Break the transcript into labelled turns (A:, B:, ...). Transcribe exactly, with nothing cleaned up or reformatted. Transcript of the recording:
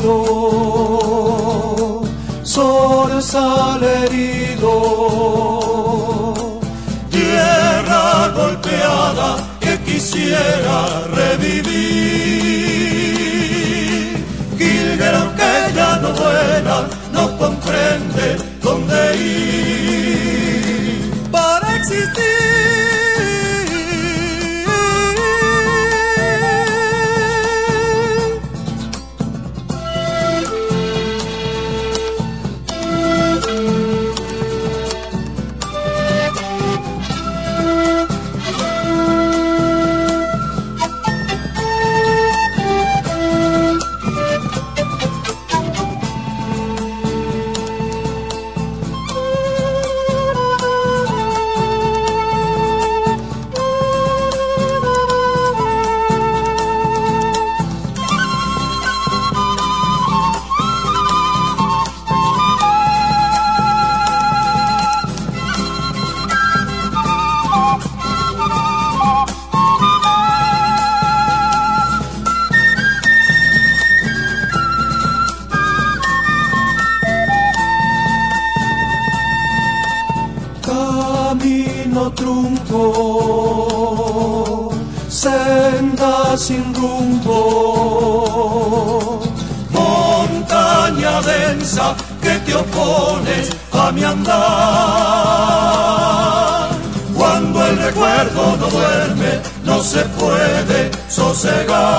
A: herido, zorzal herido, tierra golpeada que quisiera revivir. Jilguero que ya no vuela, no comprende dónde ir para existir. Camino trunco, senda sin rumbo, montaña densa que te opones a mi andar. Cuando el recuerdo no duerme, no se puede sosegar.